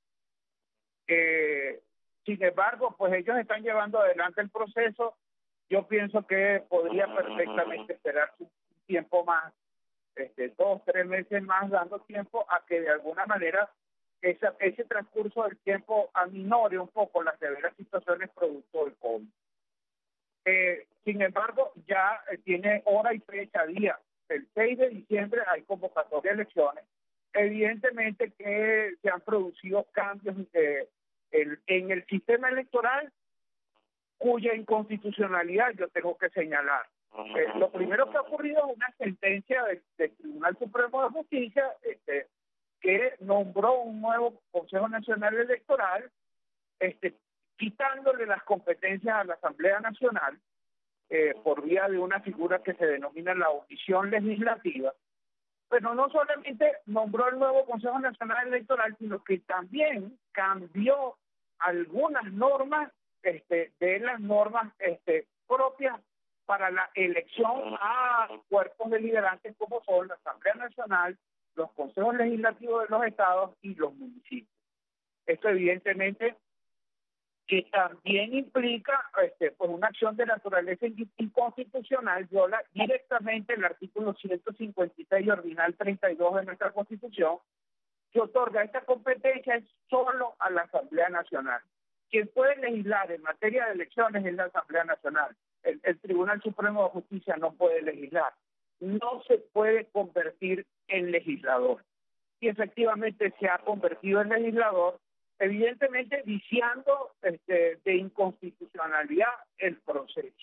L: Eh, sin embargo, pues ellos están llevando adelante el proceso. Yo pienso que podría perfectamente esperarse un tiempo más, este, dos, tres meses más, dando tiempo a que de alguna manera esa, ese transcurso del tiempo aminore un poco las severas situaciones producto del COVID. Eh, sin embargo, ya eh, tiene hora y fecha, día, el seis de diciembre hay convocatoria de elecciones. Evidentemente que se han producido cambios eh, en, en el sistema electoral cuya inconstitucionalidad yo tengo que señalar. Eh, lo primero que ha ocurrido es una sentencia del, del Tribunal Supremo de Justicia este, que nombró un nuevo Consejo Nacional Electoral, este, quitándole las competencias a la Asamblea Nacional eh, por vía de una figura que se denomina la omisión legislativa. Pero no solamente nombró el nuevo Consejo Nacional Electoral, sino que también cambió algunas normas este, de las normas este, propias para la elección a cuerpos deliberantes como son la Asamblea Nacional, los consejos legislativos de los estados y los municipios. Esto evidentemente que también implica este, pues una acción de naturaleza inconstitucional, viola directamente el artículo ciento cincuenta y seis ordinal treinta y dos de nuestra Constitución, que otorga esta competencia es solo a la Asamblea Nacional. Quien puede legislar en materia de elecciones es la Asamblea Nacional. El, el Tribunal Supremo de Justicia no puede legislar. No se puede convertir en legislador. Y efectivamente se ha convertido en legislador, evidentemente viciando este, de inconstitucionalidad el proceso.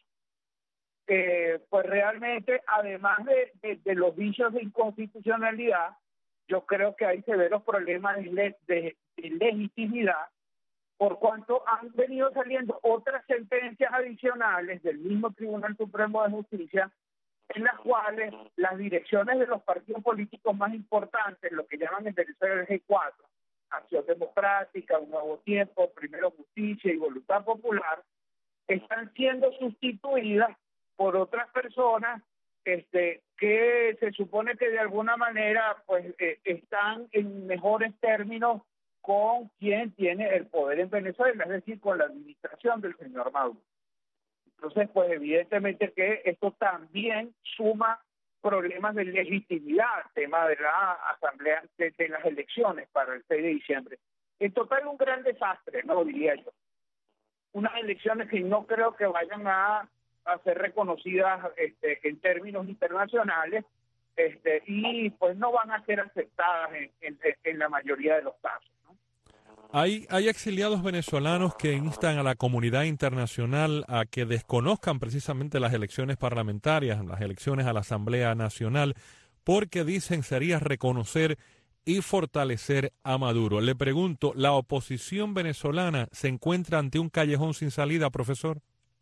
L: Eh, pues realmente, además de, de, de los vicios de inconstitucionalidad, yo creo que hay severos problemas de, de, de legitimidad, por cuanto han venido saliendo otras sentencias adicionales del mismo Tribunal Supremo de Justicia, en las cuales las direcciones de los partidos políticos más importantes, lo que llaman en Venezuela el G cuatro, Acción Democrática, Un Nuevo Tiempo, Primero Justicia y Voluntad Popular, están siendo sustituidas por otras personas este, que se supone que de alguna manera pues eh, están en mejores términos con quien tiene el poder en Venezuela, es decir, con la administración del señor Maduro. Entonces, pues evidentemente que esto también suma problemas de legitimidad, tema de la asamblea, de, de las elecciones para el seis de diciembre. En total, un gran desastre, no diría yo. Unas elecciones que no creo que vayan a, a ser reconocidas este, en términos internacionales este, y pues no van a ser aceptadas en, en, en la mayoría de los casos.
B: Hay, hay exiliados venezolanos que instan a la comunidad internacional a que desconozcan precisamente las elecciones parlamentarias, las elecciones a la Asamblea Nacional, porque dicen sería reconocer y fortalecer a Maduro. Le pregunto, ¿la oposición venezolana se encuentra ante un callejón sin salida, profesor?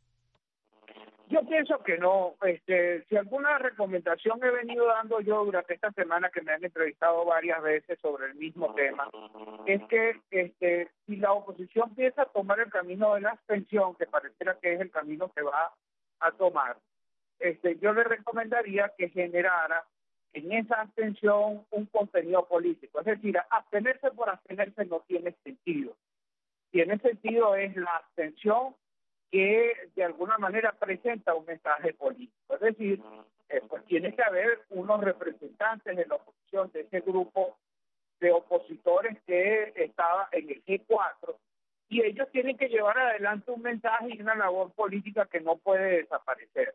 L: Yo pienso que no. Este, si alguna recomendación he venido dando yo durante esta semana, que me han entrevistado varias veces sobre el mismo tema, es que este, si la oposición piensa tomar el camino de la abstención, que pareciera que es el camino que va a tomar, este, yo le recomendaría que generara en esa abstención un contenido político. Es decir, abstenerse por abstenerse no tiene sentido. Tiene sentido es la abstención que de alguna manera presenta un mensaje político. Es decir, eh, pues tiene que haber unos representantes de la oposición, de ese grupo de opositores que estaba en el G cuatro, y ellos tienen que llevar adelante un mensaje y una labor política que no puede desaparecer.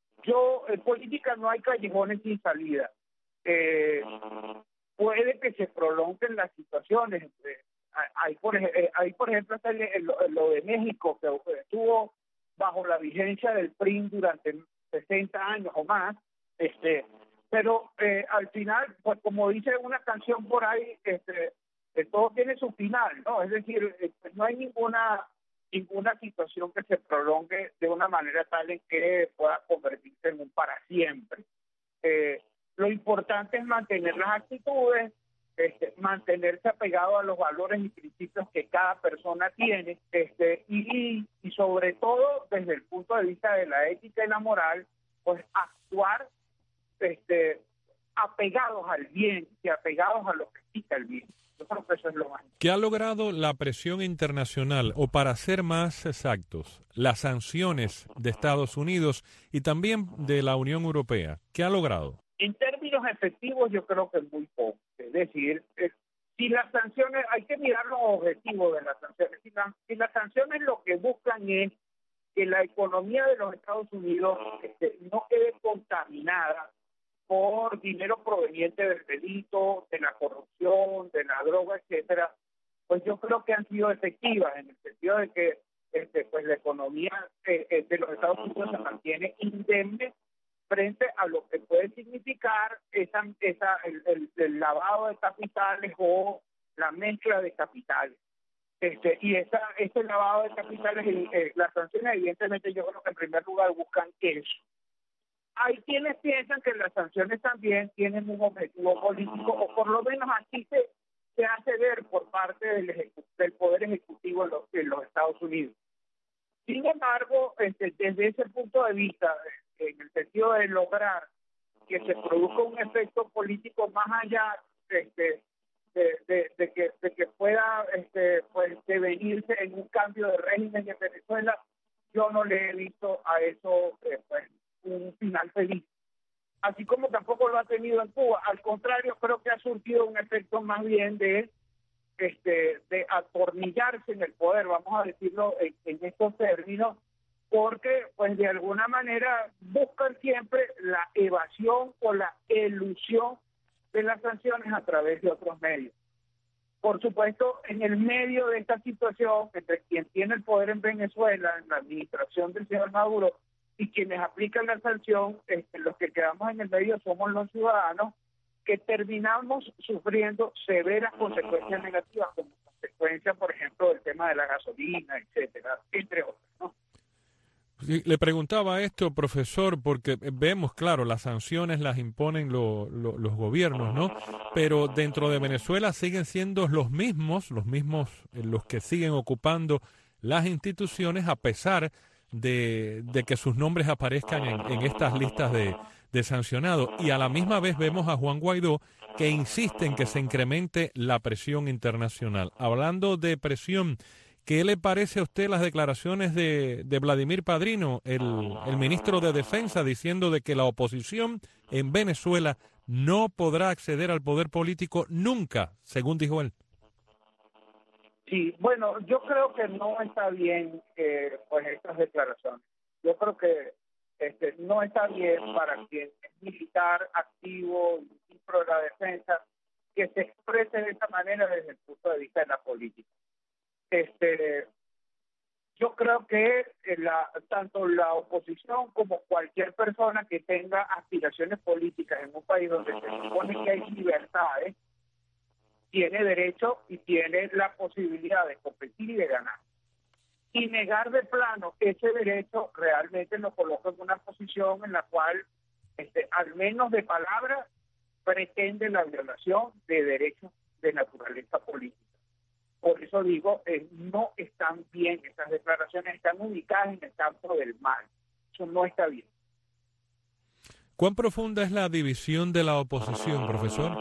L: Yo, en política no hay callejones sin salida. Eh, puede que se prolonguen las situaciones. Eh, Hay por, hay, por ejemplo, lo de México, que estuvo bajo la vigencia del P R I M durante sesenta años o más, este, pero eh, al final, pues como dice una canción por ahí, este, eh, todo tiene su final, ¿no? Es decir, eh, no hay ninguna ninguna situación que se prolongue de una manera tal en que pueda convertirse en un para siempre. Eh, lo importante es mantener las actitudes, Este, mantenerse apegado a los valores y principios que cada persona tiene, este, y, y sobre todo desde el punto de vista de la ética y la moral, pues actuar este, apegados al bien y apegados a lo que quita el bien. Yo creo que eso es lo más importante.
B: ¿Qué ha logrado la presión internacional, o para ser más exactos, las sanciones de Estados Unidos y también de la Unión Europea? ¿Qué ha logrado?
L: En términos efectivos yo creo que muy poco. Es decir, eh, si las sanciones, hay que mirar los objetivos de las sanciones. Si, la, si las sanciones lo que buscan es que la economía de los Estados Unidos este, no quede contaminada por dinero proveniente del delito, de la corrupción, de la droga, etcétera, pues yo creo que han sido efectivas en el sentido de que este, pues la economía eh, de los Estados Unidos se mantiene indemne frente a lo que puede significar esa, esa el, el, el lavado de capitales o la mezcla de capitales. Este, y esa, ese lavado de capitales, eh, las sanciones evidentemente yo creo que en primer lugar buscan eso. Hay quienes piensan que las sanciones también tienen un objetivo político, o por lo menos así se, se hace ver por parte del, ejecu del Poder Ejecutivo en los, en los Estados Unidos. Sin embargo, este, desde ese punto de vista, en el sentido de lograr que se produzca un efecto político más allá este, de, de, de, que, de que pueda este, pues, devenirse en un cambio de régimen en Venezuela, yo no le he visto a eso eh, pues, un final feliz. Así como tampoco lo ha tenido en Cuba. Al contrario, creo que ha surtido un efecto más bien de este de atornillarse en el poder, vamos a decirlo en, en estos términos, porque pues de alguna manera buscan siempre la evasión o la elusión de las sanciones a través de otros medios. Por supuesto, en el medio de esta situación, entre quien tiene el poder en Venezuela, en la administración del señor Maduro, y quienes aplican la sanción, este, los que quedamos en el medio somos los ciudadanos, que terminamos sufriendo severas consecuencias negativas, como consecuencia, por ejemplo, del tema de la gasolina, etcétera, entre otros, ¿no?
B: Sí, le preguntaba esto, profesor, porque vemos, claro, las sanciones las imponen lo, lo, los gobiernos, ¿no? Pero dentro de Venezuela siguen siendo los mismos, los mismos eh, los que siguen ocupando las instituciones a pesar de, de que sus nombres aparezcan en, en estas listas de, de sancionados. Y a la misma vez vemos a Juan Guaidó que insiste en que se incremente la presión internacional. Hablando de presión, ¿qué le parece a usted las declaraciones de, de Vladimir Padrino, el, el ministro de Defensa, diciendo de que la oposición en Venezuela no podrá acceder al poder político nunca, según dijo él?
L: Sí, bueno, yo creo que no está bien eh, pues estas declaraciones. Yo creo que este, no está bien para quien es militar, activo, y pro de la defensa, que se exprese de esa manera desde el punto de vista de la política. Este, yo creo que la, tanto la oposición como cualquier persona que tenga aspiraciones políticas en un país donde se supone que hay libertades, tiene derecho y tiene la posibilidad de competir y de ganar. Y negar de plano ese derecho realmente lo coloca en una posición en la cual, este, al menos de palabra, pretende la violación de derechos de naturaleza política. Por eso digo, eh, no están bien esas declaraciones, están ubicadas en el campo del mal. Eso no está bien.
B: ¿Cuán profunda es la división de la oposición, profesor?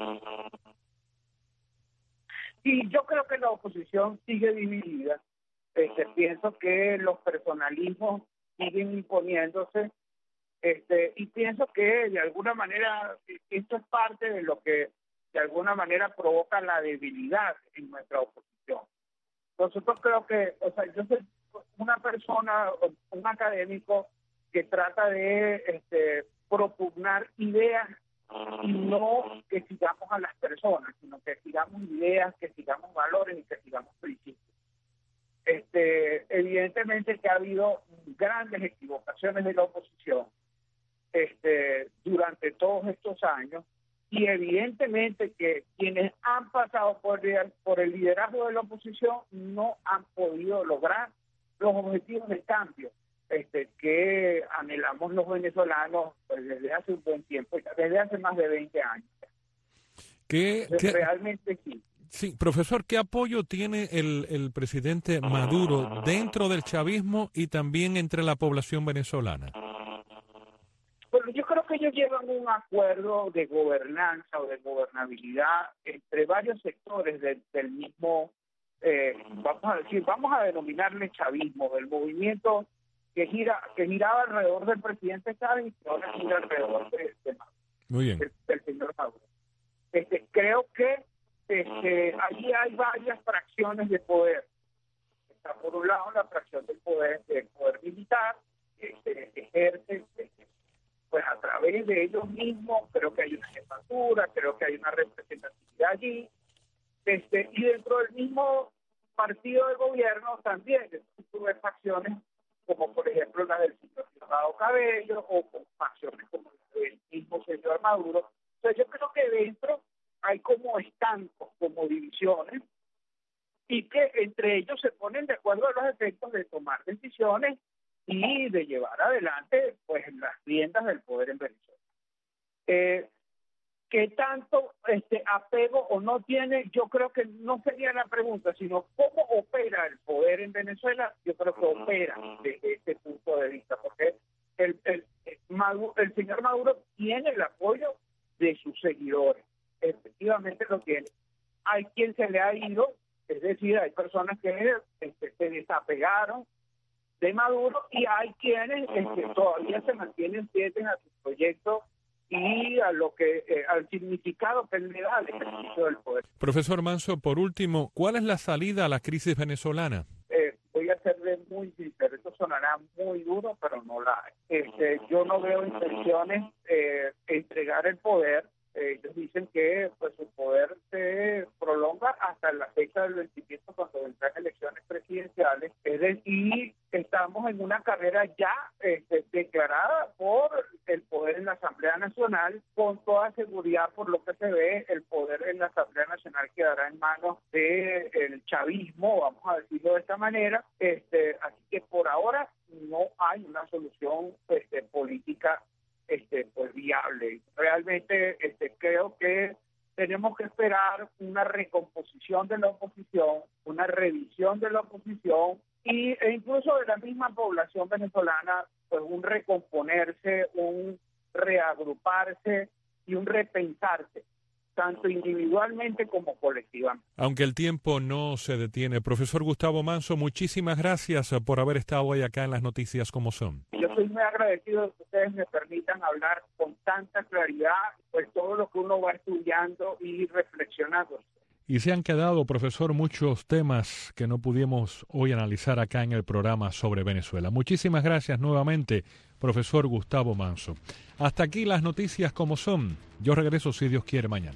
L: Sí, yo creo que la oposición sigue dividida. Este, pienso que los personalismos siguen imponiéndose, este, y pienso que de alguna manera esto es parte de lo que de alguna manera provoca la debilidad en nuestra oposición. Nosotros creo que, o sea, yo soy una persona, un académico que trata de este, propugnar ideas y no que sigamos a las personas, sino que sigamos ideas, que sigamos valores y que sigamos principios. Este, evidentemente que ha habido grandes equivocaciones de la oposición este, durante todos estos años, y evidentemente que quienes han pasado por el, por el liderazgo de la oposición no han podido lograr los objetivos de cambio este, que anhelamos los venezolanos pues, desde hace un buen tiempo, desde hace más de veinte años.
B: ¿Qué,
L: Entonces,
B: qué,
L: realmente sí.
B: Sí, profesor, ¿qué apoyo tiene el, el presidente Maduro dentro del chavismo y también entre la población venezolana?
L: Bueno, yo creo que ellos llevan un acuerdo de gobernanza o de gobernabilidad entre varios sectores de, del mismo, eh, vamos a decir, vamos a denominarle chavismo, del movimiento que gira que giraba alrededor del presidente Chávez y que ahora gira alrededor de, de Maduro,
B: Muy bien.
L: del, del señor Maduro. Este, creo que este, allí hay varias fracciones de poder. Está por un lado la fracción del poder del poder militar, que se ejerce pues a través través de ellos mismos, creo que hay una jefatura, creo que hay una representatividad allí, este, y dentro del mismo partido de gobierno también tuve facciones como por ejemplo la del señor Diosdado Cabello o con facciones como la del mismo señor Maduro. O sea, yo creo que dentro hay como estancos, como divisiones, y que entre ellos se ponen de acuerdo a los efectos de tomar decisiones y de llevar adelante pues las riendas del poder en Venezuela. Eh, ¿Qué tanto este apego o no tiene? Yo creo que no sería la pregunta, sino cómo opera el poder en Venezuela. Yo creo que opera desde este punto de vista, porque el, el, el, Maduro, el señor Maduro tiene el apoyo de sus seguidores, efectivamente lo tiene. Hay quien se le ha ido, es decir, hay personas que este, se desapegaron de Maduro y hay quienes este, todavía se mantienen fieles a su proyecto y a lo que eh, al significado que le da al ejercicio del poder.
B: Profesor Manso, por último, ¿cuál es la salida a la crisis venezolana?
L: Eh, voy a serle muy sincero, esto sonará muy duro, pero no la hay. Este, yo no veo intenciones eh, de entregar el poder. Eh, ellos dicen que pues su poder se prolonga hasta la fecha del vencimiento cuando vendrán elecciones presidenciales, es decir, y estamos en una carrera ya este, declarada por el poder en la Asamblea Nacional. Con toda seguridad, por lo que se ve, el poder en la Asamblea Nacional quedará en manos del chavismo, vamos a decirlo de esta manera. Este, así que por ahora no hay una solución este, política este, pues viable. Realmente este, creo que tenemos que esperar una recomposición de la oposición, una revisión de la oposición y, e incluso de la misma población venezolana, pues un recomponerse, un reagruparse y un repensarse, tanto individualmente como colectivamente.
B: Aunque el tiempo no se detiene. Profesor Gustavo Manso, muchísimas gracias por haber estado hoy acá en Las Noticias Como Son.
L: Yo soy muy agradecido de que ustedes me permitan hablar con tanta claridad, pues todo lo que uno va estudiando y reflexionando.
B: Y se han quedado, profesor, muchos temas que no pudimos hoy analizar acá en el programa sobre Venezuela. Muchísimas gracias nuevamente, profesor Gustavo Manso. Hasta aquí Las Noticias Como Son. Yo regreso, si Dios quiere, mañana.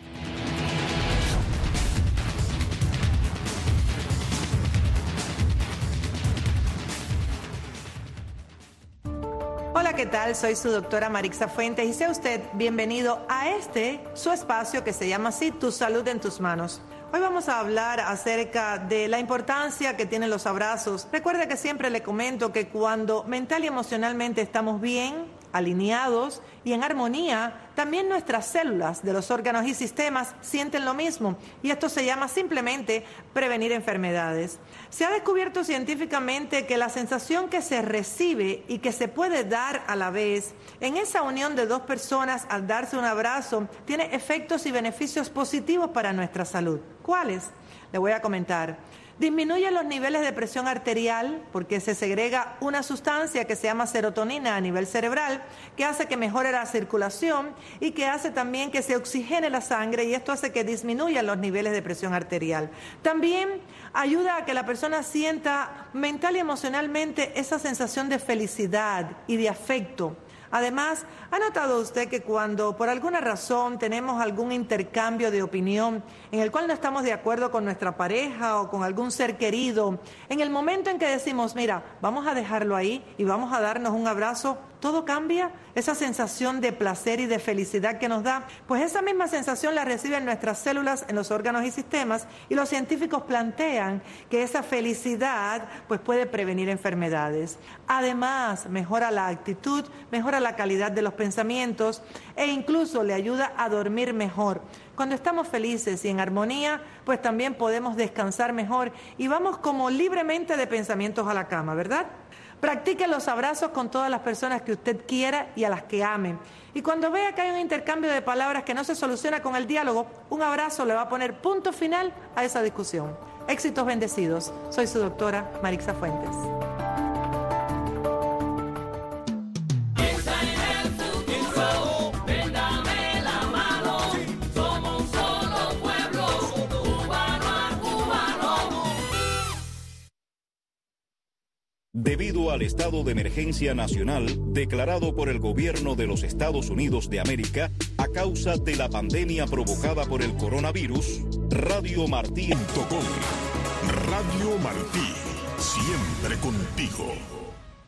M: Hola, ¿qué tal? Soy su doctora Marixa Fuentes y sea usted bienvenido a este, su espacio que se llama así, Tu Salud en Tus Manos. Hoy vamos a hablar acerca de la importancia que tienen los abrazos. Recuerda que siempre le comento que cuando mental y emocionalmente estamos bien, alineados y en armonía, también nuestras células de los órganos y sistemas sienten lo mismo, y esto se llama simplemente prevenir enfermedades. Se ha descubierto científicamente que la sensación que se recibe y que se puede dar a la vez en esa unión de dos personas al darse un abrazo tiene efectos y beneficios positivos para nuestra salud. ¿Cuáles? Le voy a comentar. Disminuye los niveles de presión arterial porque se segrega una sustancia que se llama serotonina a nivel cerebral, que hace que mejore la circulación y que hace también que se oxigene la sangre, y esto hace que disminuyan los niveles de presión arterial. También ayuda a que la persona sienta mental y emocionalmente esa sensación de felicidad y de afecto. Además, ¿ha notado usted que cuando por alguna razón tenemos algún intercambio de opinión en el cual no estamos de acuerdo con nuestra pareja o con algún ser querido, en el momento en que decimos, mira, vamos a dejarlo ahí y vamos a darnos un abrazo, todo cambia? Esa sensación de placer y de felicidad que nos da, pues esa misma sensación la reciben nuestras células en los órganos y sistemas, y los científicos plantean que esa felicidad pues puede prevenir enfermedades. Además, mejora la actitud, mejora la calidad de los pensamientos e incluso le ayuda a dormir mejor. Cuando estamos felices y en armonía, pues también podemos descansar mejor y vamos como libremente de pensamientos a la cama, ¿verdad? Practique los abrazos con todas las personas que usted quiera y a las que ame. Y cuando vea que hay un intercambio de palabras que no se soluciona con el diálogo, un abrazo le va a poner punto final a esa discusión. Éxitos bendecidos. Soy su doctora Marixa Fuentes.
J: debido al estado de emergencia nacional declarado por el gobierno de los Estados Unidos de América a causa de la pandemia provocada por el coronavirus, Radio Martí punto com.
D: Radio Martí, siempre contigo.